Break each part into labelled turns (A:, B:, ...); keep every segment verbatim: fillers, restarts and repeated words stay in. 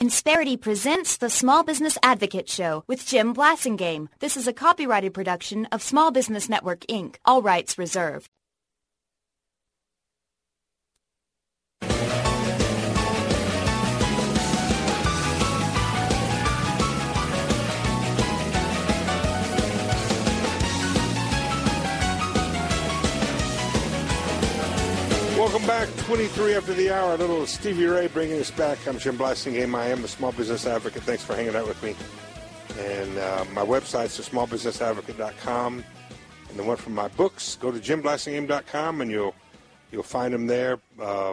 A: Insperity presents the Small Business Advocate Show with Jim Blasingame. This is a copyrighted production of Small Business Network, Incorporated. All rights reserved.
B: Welcome back, twenty-three after the hour. A little Stevie Ray bringing us back. I'm Jim Blasingame. I am the Small Business Advocate. Thanks for hanging out with me. And uh, my website's the small business advocate dot com. And the one from my books, go to jim blasingame dot com, and you'll you'll find them there. Uh,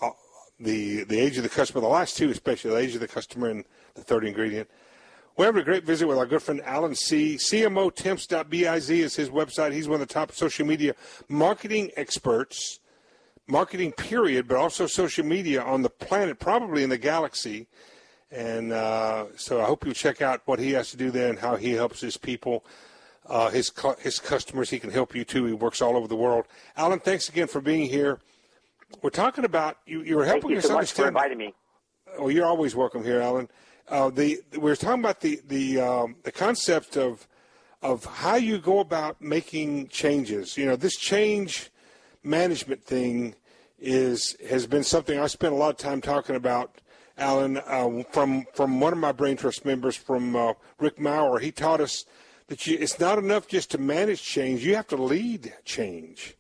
B: the the age of the customer, the last two especially, the age of the customer and the third ingredient. We're having a great visit with our good friend Alan C. C M O temps dot biz is his website. He's one of the top social media marketing experts. Marketing period, but also social media on the planet, probably in the galaxy. And uh, so I hope you check out what he has to do there and how he helps his people, uh, his his customers. He can help you, too. He works all over the world. Alan, thanks again for being here. We're talking about, you, you were helping
C: Thank you
B: us
C: so
B: understand.
C: much for inviting me.
B: Oh, you're always welcome here, Alan. Uh, the we were talking about the the um, the concept of of how you go about making changes. You know, this change management thing is has been something I spent a lot of time talking about, Alan, uh, from from one of my Brain Trust members, from uh, Rick Maurer. He taught us that you, it's not enough just to manage change; you have to lead change,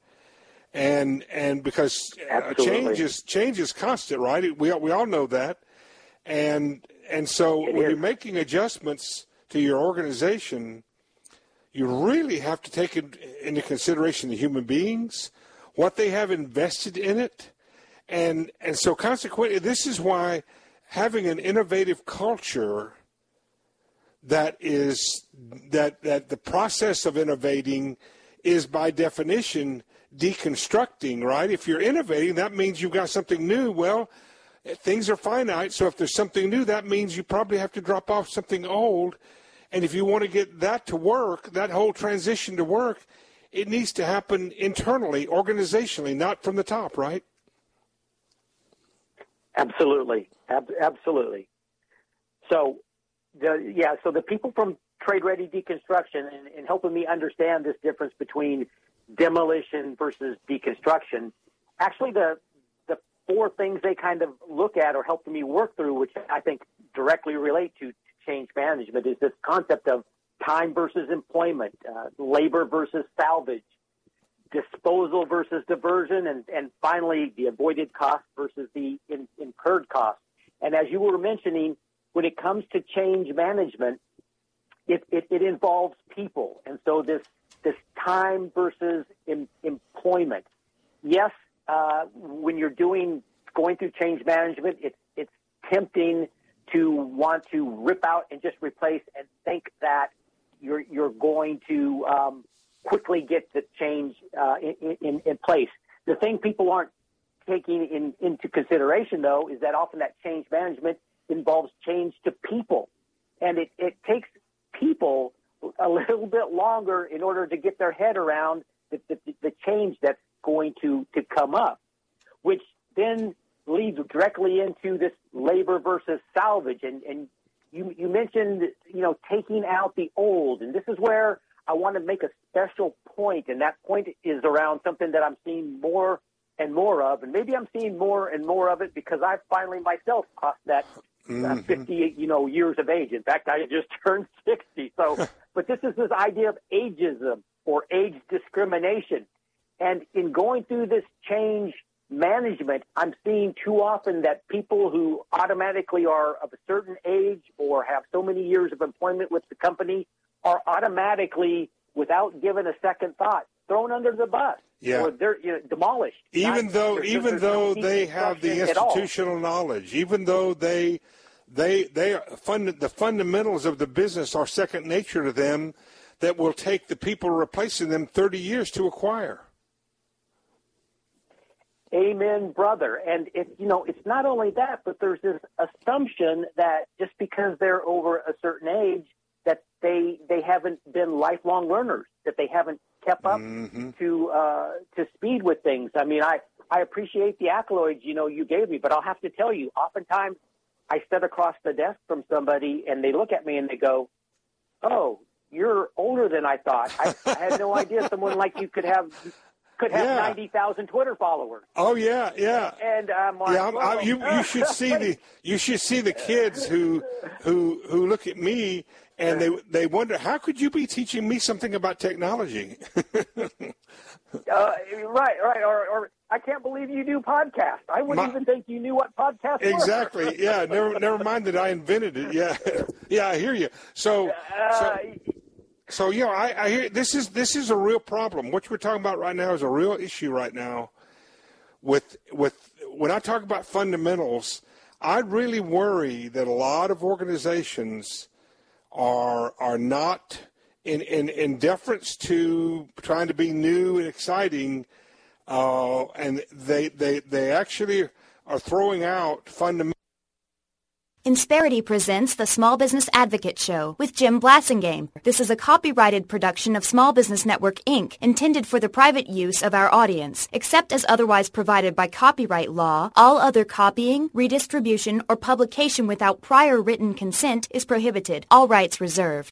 B: and and because uh, change is change is constant, right? We we all know that, and and so
C: it
B: when
C: is.
B: you're making adjustments to your organization, you really have to take into consideration the human beings, what they have invested in it. And and so consequently, this is why having an innovative culture that is that that the process of innovating is by definition deconstructing, right? If you're innovating, that means you've got something new. Well, things are finite, so if there's something new, that means you probably have to drop off something old. And if you want to get that to work, that whole transition to work, it needs to happen internally, organizationally, not from the top, right?
C: Absolutely. Ab- absolutely. So, the, yeah, so the people from Trade Ready Deconstruction and, and helping me understand this difference between demolition versus deconstruction, actually the the four things they kind of look at or helping me work through, which I think directly relate to change management, is this concept of time versus employment, uh, labor versus salvage, disposal versus diversion, and, and finally the avoided cost versus the in, incurred cost. And as you were mentioning, when it comes to change management, it, it, it involves people. And so this this time versus em, employment. Yes, uh, when you're doing going through change management, it's it's tempting to want to rip out and just replace and think that you're you're going to um, quickly get the change uh, in, in, in place. The thing people aren't taking in, into consideration, though, is that often that change management involves change to people. And it, it takes people a little bit longer in order to get their head around the, the, the change that's going to, to come up, which then leads directly into this labor versus salvage. And, and You, you mentioned, you know, taking out the old, and this is where I want to make a special point, and that point is around something that I'm seeing more and more of, and maybe I'm seeing more and more of it because I've finally myself crossed that
B: mm-hmm.
C: uh, fifty, you know, years of age. In fact, I just turned sixty. So, but this is this idea of ageism or age discrimination, and in going through this change management, I'm seeing too often that people who automatically are of a certain age or have so many years of employment with the company are automatically, without giving a second thought, thrown under the bus.
B: Yeah.
C: Or they're you know, demolished.
B: Even
C: Not,
B: though,
C: there's,
B: even
C: there's
B: though
C: no
B: they have the institutional knowledge, even though they, they, they are fund, the fundamentals of the business are second nature to them, that will take the people replacing them thirty years to acquire.
C: Amen, brother. And it, you know, it's not only that, but there's this assumption that just because they're over a certain age, that they they haven't been lifelong learners, that they haven't kept up
B: mm-hmm.
C: to uh, to speed with things. I mean, I, I appreciate the accolades, you know, you gave me, but I'll have to tell you, oftentimes I sit across the desk from somebody and they look at me and they go, "Oh, you're older than I thought. I, I had no idea someone like you could have could have
B: Yeah.
C: ninety thousand Twitter followers."
B: Oh yeah, yeah.
C: And I'm like,
B: Yeah, I'm, I, you you should see the you should see the kids who who who look at me and they they wonder, how could you be teaching me something about technology?
C: Uh, right, right, or, or I can't believe you do podcasts. I wouldn't
B: My,
C: even think you knew what podcasts were.
B: Exactly. Yeah. Never, never mind that I invented it. Yeah. Yeah. I hear you. So,
C: Uh,
B: so, so you know, I, I hear this is this is a real problem. What we're talking about right now is a real issue right now. With with when I talk about fundamentals, I really worry that a lot of organizations are are not. In, in, in deference to trying to be new and exciting, uh, and they, they they actually are throwing out fundamental.
A: Insperity presents the Small Business Advocate Show with Jim Blasingame. This is a copyrighted production of Small Business Network, Incorporated, intended for the private use of our audience. Except as otherwise provided by copyright law, all other copying, redistribution, or publication without prior written consent is prohibited. All rights reserved.